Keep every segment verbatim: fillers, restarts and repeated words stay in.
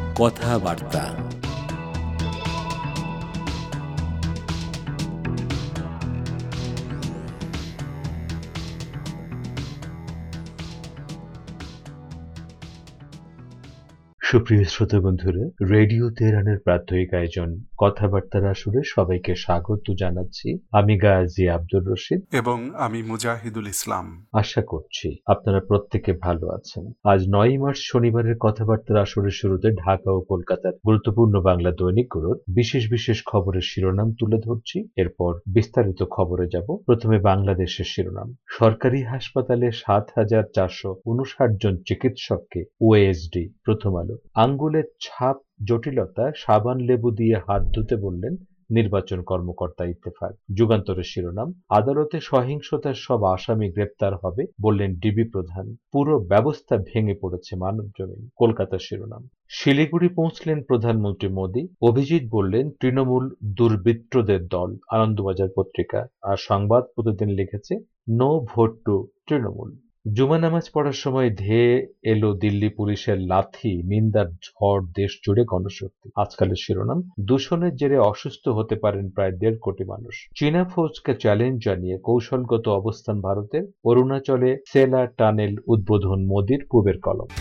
কথাবার্তা। সুপ্রিয় শ্রোতা বন্ধুরা, রেডিও তেহরানের প্রাত্যহিক আয়োজন কথাবার্তার আসরে সবাইকে স্বাগত জানাচ্ছি। আমি গাজী আব্দুর রশিদ এবং আমি মুজাহিদুল ইসলাম। আশা করছি আপনারা প্রত্যেকে ভালো আছেন। আজ নয়ই মার্চ শনিবারের কথাবার্তার আসরের শুরুতে ঢাকা ও কলকাতার গুরুত্বপূর্ণ বাংলা দৈনিকগুলোর বিশেষ বিশেষ খবরের শিরোনাম তুলে ধরছি। এরপর বিস্তারিত খবরে যাব। প্রথমে বাংলাদেশের শিরোনাম। সরকারি হাসপাতালে সাত হাজার চারশো উনষাট জন চিকিৎসককে ওএসডি। প্রথম আলো। আঙ্গুলের ছাপ জটিলতা, সাবান লেবু দিয়ে হাত ধুতে বললেন নির্বাচন কর্মকর্তা ইত্তেফাক। যুগান্তরের শিরোনাম। আদালতে সহিংসতার সব আসামি গ্রেপ্তার হবে বললেন ডিবি প্রধান। পুরো ব্যবস্থা ভেঙে পড়েছে মানবজমিন। কলকাতার শিরোনাম। শিলিগুড়ি পৌঁছলেন প্রধানমন্ত্রী মোদী। অভিজিৎ বললেন তৃণমূল দুর্বৃত্তদের দল। আনন্দবাজার পত্রিকা। আর সংবাদ প্রতিদিন লিখেছে নো ভোট টু তৃণমূল। জুমা নামাজ পড়ার সময় ধেয়ে এলো দিল্লি পুলিশের লাথি, নিন্দার ঝড় দেশ জুড়ে গণশক্তি। আজকালের শিরোনাম। দূষণের জেরে অসুস্থ হতে পারেন প্রায় দেড় কোটি মানুষ। চীনা ফৌজকে চ্যালেঞ্জ জানিয়ে কৌশলগত অবস্থান ভারতের। অরুণাচলে সেলা টানেল উদ্বোধন মোদির। পূবের কলম।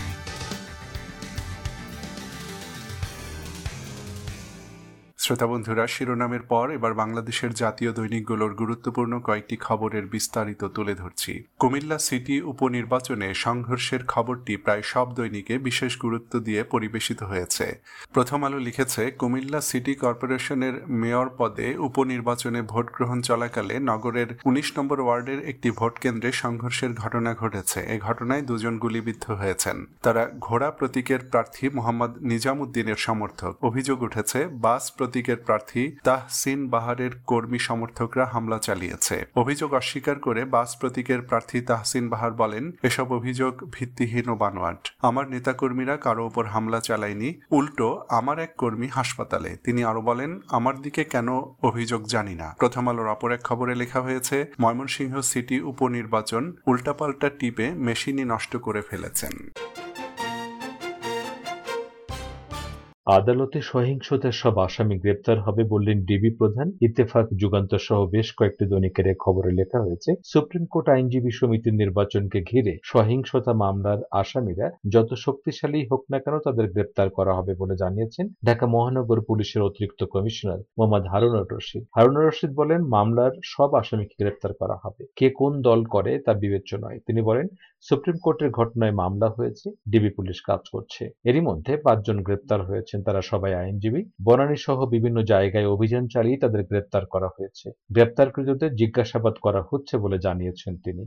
শ্রোতা বন্ধুরা, শিরোনামের পর এবার বাংলাদেশের জাতীয় দৈনিকগুলোর গুরুত্বপূর্ণ কয়েকটি খবরের বিস্তারিত তুলে ধরছি। কুমিল্লা সিটি উপনির্বাচনে সংঘর্ষের খবরটি প্রায় সব দৈনিকে বিশেষ গুরুত্ব দিয়ে পরিবেশিত হয়েছে। প্রথম আলো লিখেছে, কুমিল্লা সিটি কর্পোরেশনের মেয়র পদে উপনির্বাচনে ভোট গ্রহণ চলাকালে নগরের উনিশ নম্বর ওয়ার্ডের একটি ভোট কেন্দ্রে সংঘর্ষের ঘটনা ঘটেছে। এ ঘটনায় দুজন গুলিবিদ্ধ হয়েছেন। তারা ঘোড়া প্রতীকের প্রার্থী মোহাম্মদ নিজামুদ্দিনের সমর্থক। অভিযোগ উঠেছে, বাস প্রতীকের প্রার্থী তাহসিন বাহারের কর্মী সমর্থকরা হামলা চালিয়েছে। অভিযোগ অস্বীকার করে বাস প্রতীকের প্রার্থী তাহসিন বাহার বলেন, এসব অভিযোগ ভিত্তিহীন ও বানোয়াট। আমার নেতাকর্মীরা কারো ওপর হামলা চালায়নি, উল্টো আমার এক কর্মী হাসপাতালে। তিনি আরো বলেন, আমার দিকে কেন অভিযোগ জানি না। প্রথম আলোর অপর এক খবরে লেখা হয়েছে, ময়মনসিংহ সিটি উপনির্বাচন উল্টাপাল্টা টিপে মেশিনই নষ্ট করে ফেলেছেন। আদালতে সহিংসতার সব আসামি গ্রেপ্তার হবে বললেন ডিবি প্রধান। ইত্তেফাক, যুগান্তর সহ বেশ কয়েকটি দৈনিকের খবরে লেখা হয়েছে, সুপ্রিম কোর্ট আইনজীবী সমিতির নির্বাচনকে ঘিরে সহিংসতা মামলার আসামিরা যত শক্তিশালী হোক না কেন তাদের গ্রেপ্তার করা হবে বলে জানিয়েছেন ঢাকা মহানগর পুলিশের অতিরিক্ত কমিশনার মোহাম্মদ হারুনুর রশিদ। হারুনুর রশিদ বলেন, মামলার সব আসামিকে গ্রেপ্তার করা হবে। কে কোন দল করে তা বিবেচ্য নয়। তিনি বলেন, সুপ্রিম কোর্টের ঘটনায় মামলা হয়েছে, ডিবি পুলিশ কাজ করছে। এরই মধ্যে পাঁচজন গ্রেপ্তার হয়েছেন, তারা সবাই আইনজীবী। বনানী সহ বিভিন্ন জায়গায় অভিযান চালিয়ে তাদের গ্রেপ্তার করা হয়েছে। গ্রেপ্তারকৃতদের জিজ্ঞাসাবাদ করা হচ্ছে বলে জানিয়েছেন তিনি।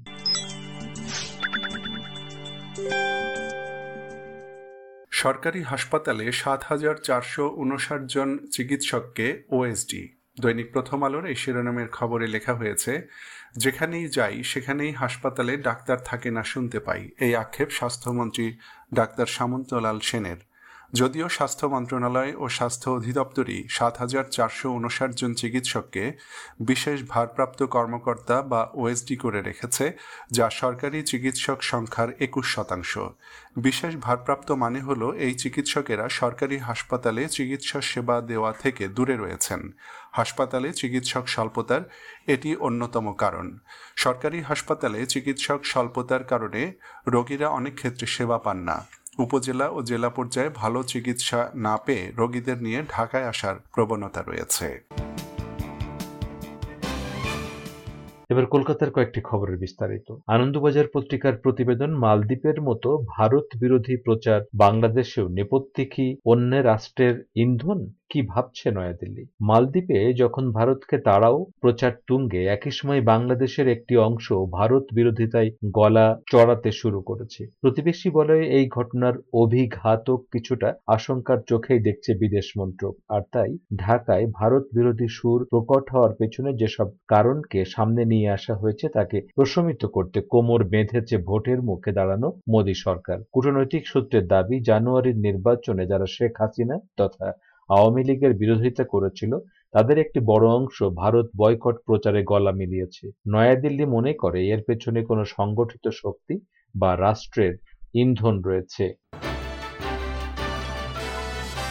সরকারি হাসপাতালে সাত হাজার চারশো উনষাট জন চিকিৎসককে ওএসডি। দৈনিক প্রথম আলোর এই শিরোনামের খবরে লেখা হয়েছে, যেখানেই যাই সেখানেই হাসপাতালে ডাক্তার থাকে না শুনতে পাই। এই আক্ষেপ স্বাস্থ্যমন্ত্রী ডাক্তার সামন্তলাল সেনের। যদিও স্বাস্থ্য মন্ত্রণালয় ও স্বাস্থ্য অধিদপ্তরই সাত হাজার চারশো উনষাট জন চিকিৎসককে বিশেষ ভারপ্রাপ্ত কর্মকর্তা বা ওএসডি করে রেখেছে, যা সরকারি চিকিৎসক সংখ্যার একুশ শতাংশ। বিশেষ ভারপ্রাপ্ত মানে হলো এই চিকিৎসকেরা সরকারি হাসপাতালে চিকিৎসা সেবা দেওয়া থেকে দূরে রয়েছেন। হাসপাতালে চিকিৎসক স্বল্পতার এটি অন্যতম কারণ। সরকারি হাসপাতালে চিকিৎসক স্বল্পতার কারণে রোগীরা অনেক ক্ষেত্রে সেবা পান না। উপজেলা ও জেলা পর্যায়ে ভালো চিকিৎসা না পেয়ে রোগীদের নিয়ে ঢাকায় আসার প্রবণতা রয়েছে। এবার কলকাতার কয়েকটি খবরের বিস্তারিত। আনন্দবাজার পত্রিকার প্রতিবেদন, মালদ্বীপের মতো ভারত বিরোধী প্রচার বাংলাদেশেও নেপথ্যে কি অন্য রাষ্ট্রের ইন্ধন? কি ভাবছে নয়াদিল্লি? মালদ্বীপে যখন ভারতকে তাড়াও প্রচার তুঙ্গে, একই সময় বাংলাদেশের একটি অংশ ভারত বিরোধিতায় গলা চড়াতে শুরু করেছে। প্রতিবেশী বলয়ে এই ঘটনার অভিঘাতক কিছুটা আশঙ্কার চোখেই দেখছে বিদেশ মন্ত্রক। আর তাই ঢাকায় ভারত বিরোধী সুর প্রকট হওয়ার পেছনে যেসব কারণকে সামনে নিয়ে আসা হয়েছে তাকে প্রশমিত করতে কোমর বেঁধেছে ভোটের মুখে দাঁড়ানো মোদী সরকার। কূটনৈতিক সূত্রের দাবি, জানুয়ারির নির্বাচনে যারা শেখ হাসিনা তথা আওয়ামী লীগের বিরোধিতা করেছিল তাদের একটি বড় অংশ ভারত বয়কট প্রচারে গলা মিলিয়েছে। নয়াদিল্লি মনে করে এর পেছনে কোনো সংগঠিত শক্তি বা রাষ্ট্রের ইন্ধন রয়েছে।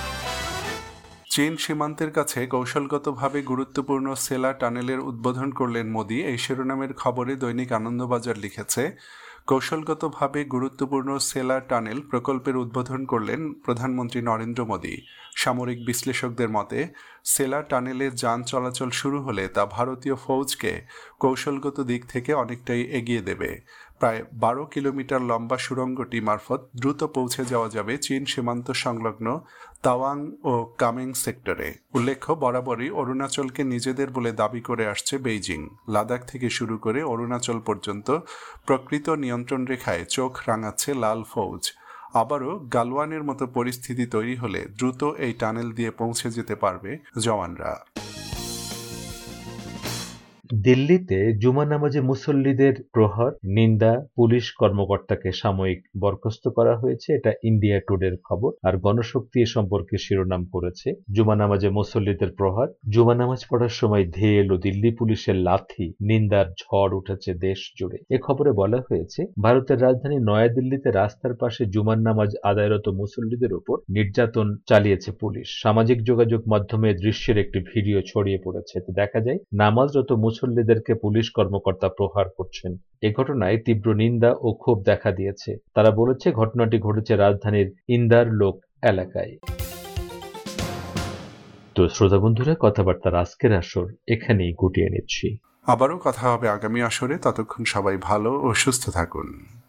চীন সীমান্তের কাছে কৌশলগতভাবে গুরুত্বপূর্ণ সেলা টানেলের উদ্বোধন করলেন মোদি, এই শিরোনামের খবরে দৈনিক আনন্দবাজার লিখেছে, কৌশলগতভাবে গুরুত্বপূর্ণ সেলা টানেল প্রকল্পের উদ্বোধন করলেন প্রধানমন্ত্রী নরেন্দ্র মোদি। সামরিক বিশ্লেষকদের মতে সেলা টানেলে যান চলাচল শুরু হলে তা ভারতীয় ফৌজকে কৌশলগত দিক থেকে অনেকটাই এগিয়ে দেবে। প্রায় বারো কিলোমিটার লম্বা সুড়ঙ্গটি মারফত দ্রুত পৌঁছে যাওয়া যাবে চীন সীমান্ত সংলগ্ন তাওয়াং ও কামেং সেক্টরে। উল্লেখ্য, বরাবরই অরুণাচলকে নিজেদের বলে দাবি করে আসছে বেইজিং। লাদাখ থেকে শুরু করে অরুণাচল পর্যন্ত প্রকৃত নিয়ন্ত্রণ রেখায় চোখ রাঙাচ্ছে লাল ফৌজ। আবারও গালওয়ানের মতো পরিস্থিতি তৈরি হলে দ্রুত এই টানেল দিয়ে পৌঁছে যেতে পারবে জওয়ানরা। দিল্লিতে জুমা নামাজে মুসল্লিদের প্রহার, নিন্দা, পুলিশ কর্মকর্তাকে সাময়িক বরখাস্ত করা হয়েছে, এটা ইন্ডিয়া টুডের খবর। আর গণশক্তি এ সম্পর্কে শিরোনাম করেছে, জুমা নামাজে মুসল্লিদের প্রহার, জুমা নামাজ পড়ার সময় ধেয়ে এলো দিল্লি পুলিশের লাথি, নিন্দার ঝড় উঠেছে দেশ জুড়ে। এ খবরে বলা হয়েছে, ভারতের রাজধানী নয়াদিল্লিতে রাস্তার পাশে জুমার নামাজ আদায়রত মুসল্লিদের উপর নির্যাতন চালিয়েছে পুলিশ। সামাজিক যোগাযোগ মাধ্যমে দৃশ্যের একটি ভিডিও ছড়িয়ে পড়েছে। এতে দেখা যায় নামাজরত মুসল্লিদেরকে পুলিশ কর্মকর্তা প্রহার করছেন। এ ঘটনায় তীব্র নিন্দা ও ক্ষোভ দেখা দিয়েছে। তারা বলেছে, ঘটনাটি ঘটেছে রাজধানীর ইন্দার লোক এলাকায়। তো শ্রোতা বন্ধুরা, কথাবার্তার আজকের আসর এখানেই গুটিয়ে নিচ্ছি। আবারও কথা হবে আগামী আসরে। ততক্ষণ সবাই ভালো ও সুস্থ থাকুন।